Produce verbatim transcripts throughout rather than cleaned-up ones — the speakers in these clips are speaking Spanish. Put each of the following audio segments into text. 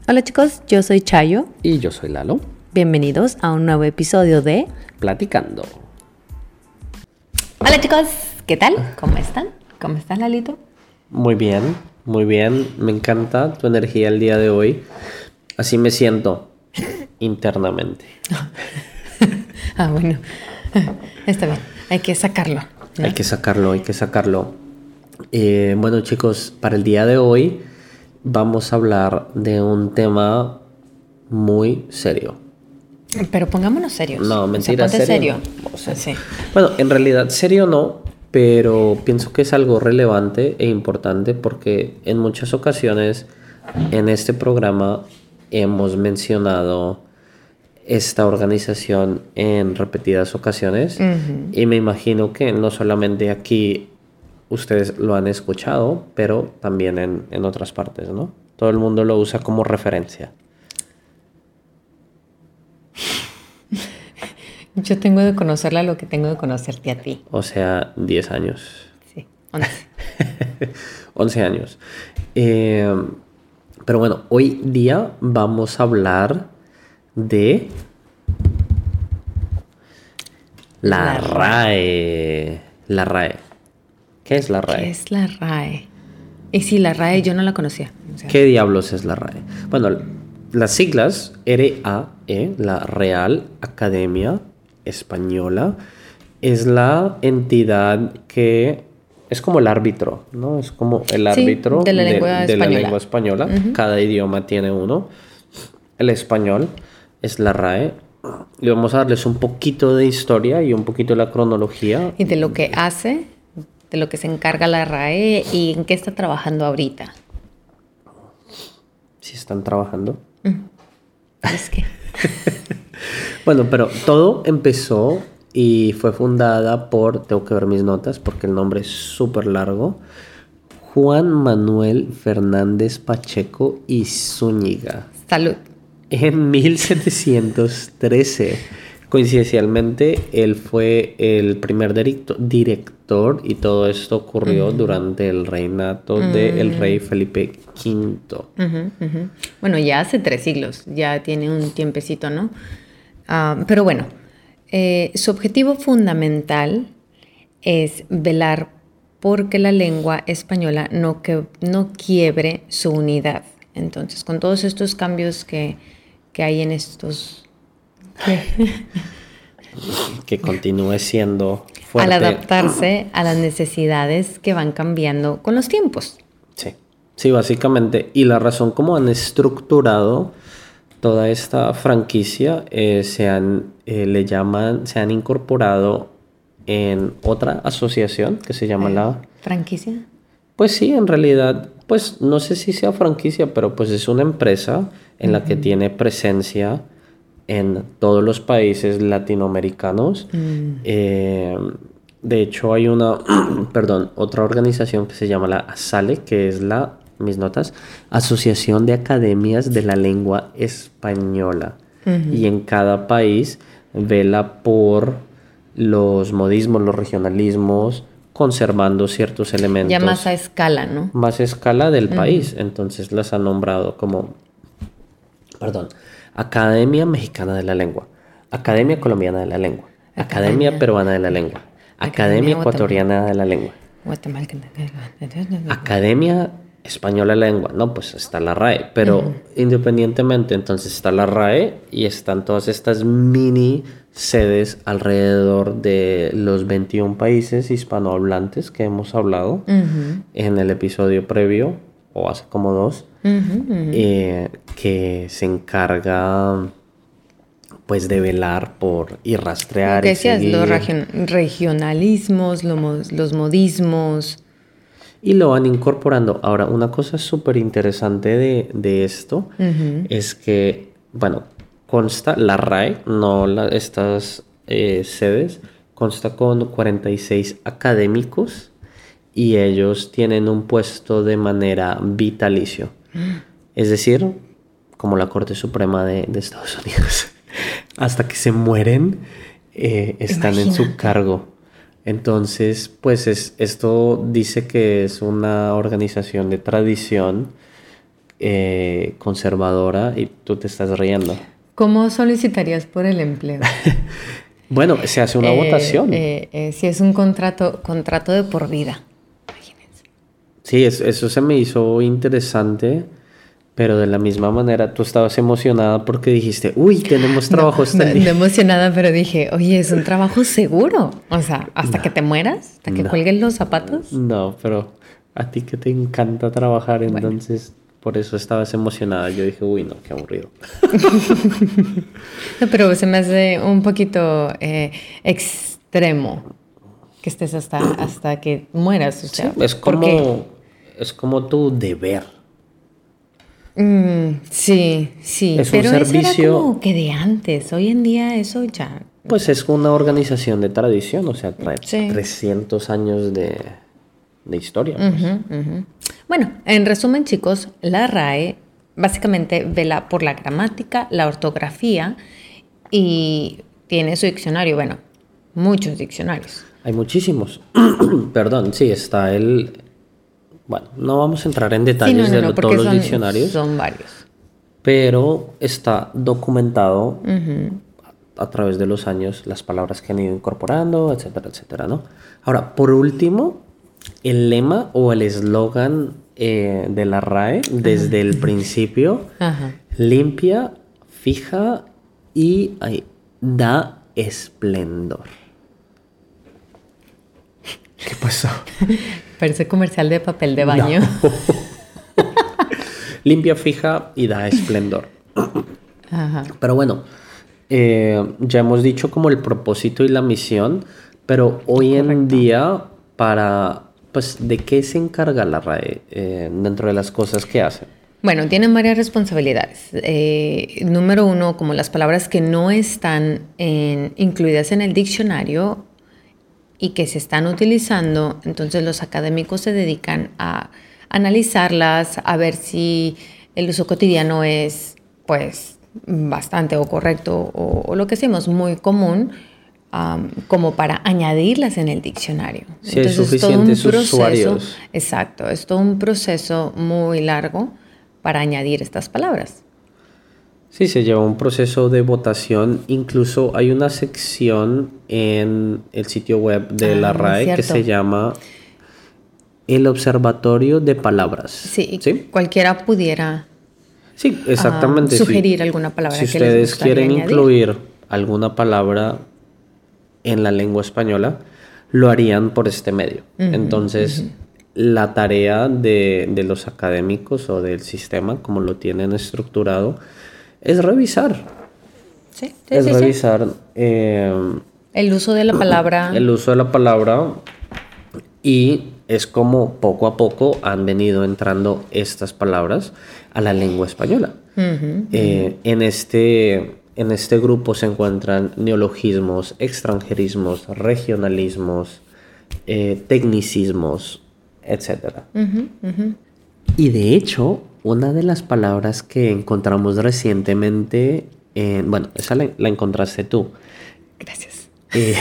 Hola chicos, yo soy Chayo. Y yo soy Lalo. Bienvenidos a un nuevo episodio de Platicando. Hola chicos, ¿qué tal? ¿Cómo están? ¿Cómo estás, Lalito? Muy bien, muy bien. Me encanta tu energía el día de hoy. Así me siento internamente. Ah, bueno, está bien, hay que sacarlo, ¿no? Hay que sacarlo, hay que sacarlo. Eh, bueno chicos, para el día de hoy vamos a hablar de un tema muy serio. Pero pongámonos serios. No, mentira, o sea, ponte serio. serio. No, serio. Sí. Bueno, en realidad serio no, pero pienso que es algo relevante e importante porque en muchas ocasiones en este programa hemos mencionado esta organización en repetidas ocasiones. Uh-huh. Y me imagino que no solamente aquí ustedes lo han escuchado, pero también en, en otras partes, ¿no? Todo el mundo lo usa como referencia. Yo tengo de conocerla lo que tengo de conocerte a ti. O sea, diez años. Sí, once. once años. Eh, pero bueno, hoy día vamos a hablar de la, la RAE. La RAE. ¿Qué es la RAE? ¿Qué es la RAE? Y sí, la RAE yo no la conocía. O sea, ¿qué diablos es la RAE? Bueno, las siglas R A E, la Real Academia Española, es la entidad que es como el árbitro, ¿no? Es como el árbitro sí, de la lengua de, española. De la lengua española. Uh-huh. Cada idioma tiene uno. El español es la RAE. Y vamos a darles un poquito de historia y un poquito de la cronología. Y de lo que hace, de lo que se encarga la RAE y en qué está trabajando ahorita. ¿Sí están trabajando? Uh-huh. Es que... Bueno, pero todo empezó y fue fundada por, tengo que ver mis notas porque el nombre es súper largo, Juan Manuel Fernández Pacheco y Zúñiga. Salud. En mil setecientos trece. Coincidencialmente, él fue el primer directo, director y todo esto ocurrió uh-huh. durante el reinato uh-huh. del rey Felipe quinto. Uh-huh, uh-huh. Bueno, ya hace tres siglos, ya tiene un tiempecito, ¿no? Uh, pero bueno, eh, su objetivo fundamental es velar porque la lengua española no, que, no quiebre su unidad. Entonces, con todos estos cambios que, que hay en estos... que continúe siendo fuerte. Al adaptarse a las necesidades que van cambiando con los tiempos. Sí, sí, básicamente. Y la razón como han estructurado toda esta franquicia eh, se han, eh, le llaman, se han incorporado en otra asociación que se llama eh, la... ¿Franquicia? Pues sí, en realidad, pues no sé si sea franquicia, pero pues es una empresa en uh-huh. la que tiene presencia en todos los países latinoamericanos. Uh-huh. Eh, de hecho, hay una, perdón, otra organización que se llama la ASALE, que es la... mis notas, Asociación de Academias de la Lengua Española. Uh-huh. Y en cada país vela por los modismos, los regionalismos, conservando ciertos elementos. Ya más a escala, ¿no? Más a escala del uh-huh. país. Entonces las han nombrado como, perdón, Academia Mexicana de la Lengua, Academia Colombiana de la Lengua, Academia, Academia Peruana de la Lengua, Academia, Academia Ecuatoriana de la Lengua, Academia Española de la Lengua. No, pues está la RAE, pero uh-huh. independientemente, entonces está la RAE y están todas estas mini sedes alrededor de los veintiún países hispanohablantes que hemos hablado uh-huh. en el episodio previo, o hace como dos, uh-huh, uh-huh. Eh, que se encarga pues de velar por y rastrear. ¿Qué decías? Los region- regionalismos, los, los modismos. Y lo van incorporando. Ahora, una cosa súper interesante de, de esto uh-huh. es que, bueno, consta la RAE, no la, estas eh, sedes, consta con cuarenta y seis académicos y ellos tienen un puesto de manera vitalicio. Uh-huh. Es decir, como la Corte Suprema de, de Estados Unidos. Hasta que se mueren, eh, están Imagínate. en su cargo. Entonces, pues es, esto dice que es una organización de tradición eh, conservadora y tú te estás riendo. ¿Cómo solicitarías por el empleo? Bueno, se hace una Eh, votación. eh, eh, si es un contrato, contrato de por vida. Imagínense. Sí, es- eso se me hizo interesante, pero de la misma manera tú estabas emocionada porque dijiste, uy, tenemos trabajo hasta No, el no, día. no emocionada, pero dije, oye, es un trabajo seguro. O sea, hasta que te mueras, hasta que No. cuelgues los zapatos. No, pero a ti que te encanta trabajar, Bueno. entonces por eso estabas emocionada. Yo dije, uy, no, qué aburrido. No, pero se me hace un poquito eh, extremo que estés hasta, hasta que mueras. O Sí, sea, es ¿por qué? como, es como tu deber. Mm, sí, sí, Es un pero eso era servicio- como que de antes. Hoy en día eso ya... Pues es una organización de tradición, o sea, trae Sí. trescientos años de, de historia. pues. Ujú, ujú. Bueno, en resumen, chicos, la R A E básicamente vela por la gramática, la ortografía y tiene su diccionario, bueno, muchos diccionarios. Hay muchísimos. Perdón, sí, está el... Bueno, no vamos a entrar en Sí, detalles no, no, de no, lo- porque todos los son, diccionarios, son varios. pero está documentado Ujú. a, a través de los años las palabras que han ido incorporando, etcétera, etcétera, ¿no? Ahora, por último, el lema o el eslogan eh, de la R A E desde el principio, Ajá. limpia, fija y ay, da esplendor. ¿Qué pasó? Parece comercial de papel de baño. Limpia, fija y da esplendor. Ajá. Pero bueno, eh, ya hemos dicho como el propósito y la misión, pero hoy en Correcto. día, para, pues, ¿de qué se encarga la R A E eh, dentro de las cosas que hace? Bueno, tienen varias responsabilidades. Eh, número uno, como las palabras que no están en- incluidas en el diccionario y que se están utilizando, entonces los académicos se dedican a analizarlas, a ver si el uso cotidiano es, pues, bastante o correcto o, o lo que decimos, muy común, am, como para añadirlas en el diccionario. Si hay es todo un suficientes proceso, usuarios. exacto, es todo un proceso muy largo para añadir estas palabras. Sí, se lleva un proceso de votación. Incluso hay una sección en el sitio web de la Ah, R A E que cierto. se llama el Observatorio de Palabras. Sí, ¿Sí? cualquiera pudiera Sí, exactamente. ah, Si- sugerir alguna palabra Si que les ustedes gustaría quieren añadir. incluir alguna palabra en la lengua española, lo harían por este medio. Ujú, Entonces, la tarea de, de los académicos o del sistema, como lo tienen estructurado, es revisar. Sí, sí, es sí, sí. revisar eh, El uso de la palabra. el uso de la palabra y es como poco a poco han venido entrando estas palabras a la lengua española. Ujú. Eh, en, este, en este grupo se encuentran neologismos, extranjerismos, regionalismos, eh, tecnicismos, etcétera. Ujú, ujú. Y de hecho, una de las palabras que encontramos recientemente, en- bueno, esa la, la encontraste tú. Gracias. eh,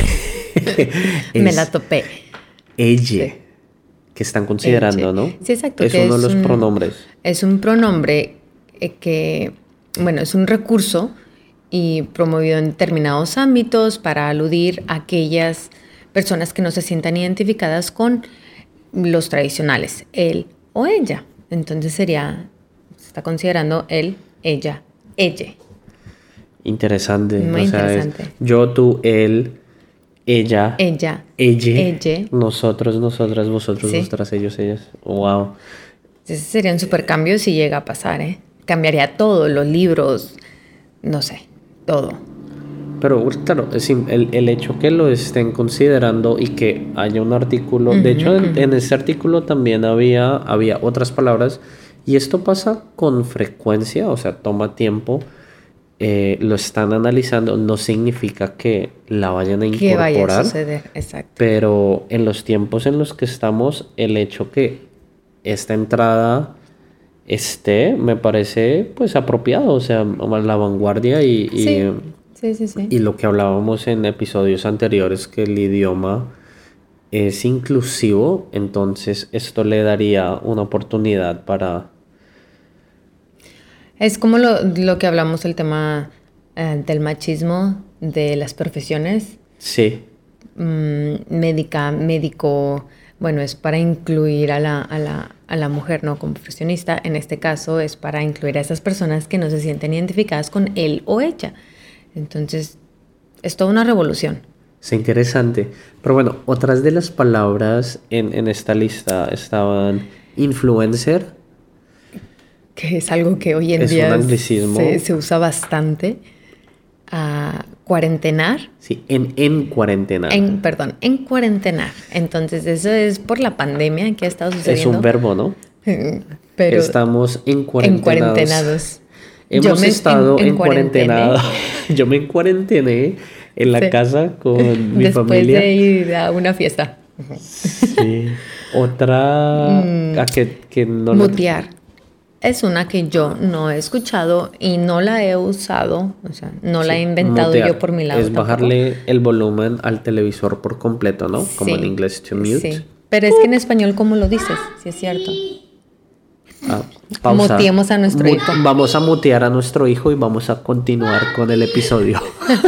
Me es la topé. elle, que están considerando, Elle. ¿no? Sí, exacto. Es que uno de los un- pronombres. Es un pronombre eh, que, bueno, es un recurso y promovido en determinados ámbitos para aludir a aquellas personas que no se sientan identificadas con los tradicionales, él o ella. Entonces sería, se está considerando él, ella, ella. Interesante. Muy o sea, es interesante. yo, tú, él, ella, Ella, ella, ella. nosotros, nosotras, vosotros, Sí. vosotras, ellos, ellas. Wow. Ese sería un super cambio si llega a pasar, ¿eh? Cambiaría todo, los libros, no sé, todo. Pero claro, es im- el, el hecho que lo estén considerando y que haya un artículo, de hecho en, en ese artículo también había, había otras palabras y esto pasa con frecuencia, o sea, toma tiempo, eh, lo están analizando, no significa que la vayan a ¿Qué incorporar, vaya a suceder? Exacto. pero en los tiempos en los que estamos, el hecho que esta entrada esté, me parece pues apropiado, o sea, a la vanguardia y... y Sí, sí, sí, sí. y lo que hablábamos en episodios anteriores, que el idioma es inclusivo, entonces esto le daría una oportunidad para, Es como lo, lo que hablamos, el tema eh, del machismo, de las profesiones. Sí. Mm, médica, médico, bueno, es para incluir a la, a, la, a la mujer, ¿no? Como profesionista. En este caso es para incluir a esas personas que no se sienten identificadas con él o ella. Entonces, es toda una revolución. Es interesante. Pero bueno, otras de las palabras en, en esta lista estaban influencer. Que es algo que hoy en Es día un anglicismo. se, se usa bastante. A cuarentenar. Sí, en, en cuarentena. En, perdón, en cuarentenar. Entonces, eso es por la pandemia que ha estado sucediendo. Es un verbo, ¿no? Pero estamos en cuarentenados. En cuarentenados. Hemos Yo me estado en, en en cuarentena. Yo me encuarentené en la sí. casa con mi Después familia. Después de ir a una fiesta. Sí. Otra mm, a que, que no mutear. La... Es una que yo no he escuchado y no la he usado, o sea, no sí, la he inventado mutear. Yo por mi lado. Es tampoco. Bajarle el volumen al televisor por completo, ¿no? Sí, como en inglés, to mute. Sí. Pero es que en español, ¿cómo lo dices? Si es cierto. Ah, pausa. Muteemos a nuestro Mut- hijo. Vamos a mutear a nuestro hijo y vamos a continuar con el episodio.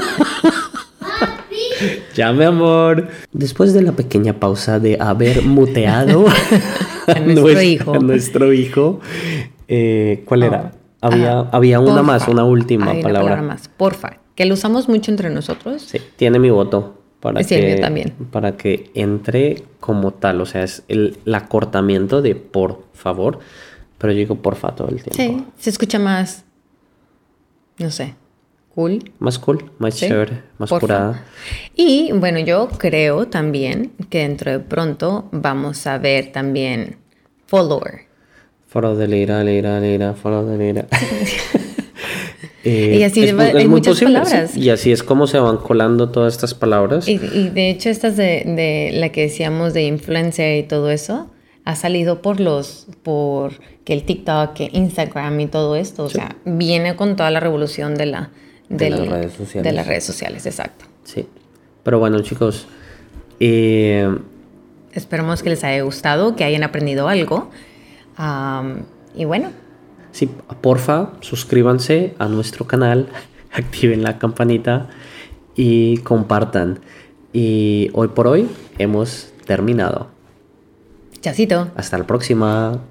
Ya, mi amor. Después de la pequeña pausa de haber muteado a nuestro nuestro, hijo, a nuestro hijo eh, ¿cuál era? Oh. Había, Ajá. había una Porfa. más, una última Hay palabra. Una palabra más, porfa, que lo usamos mucho entre nosotros. Sí, tiene mi voto para sí, que el mío también. para que entre como tal, o sea, es el, el acortamiento de por favor, pero yo digo porfa todo el tiempo. Sí, se escucha más, no sé, cool. Más cool, más sí, chévere, más porfa. curada. Y bueno, yo creo también que dentro de pronto vamos a ver también follower. Follow the leader, leader, leader, follow the leader. eh, y así es, va, es hay muy muchas posible, palabras. ¿sí? Y así es como se van colando todas estas palabras. Y, y de hecho estas de, de la que decíamos de influencer y todo eso, ha salido por los, por que el TikTok, que Instagram y todo esto. O sí. sea, viene con toda la revolución de la... De, de las la, redes sociales. De las redes sociales, exacto. Sí. Pero bueno, chicos, eh... esperemos que les haya gustado, que hayan aprendido algo. Um, y bueno. Sí, porfa, suscríbanse a nuestro canal, activen la campanita y compartan. Y hoy por hoy hemos terminado. Chacito. Hasta la próxima.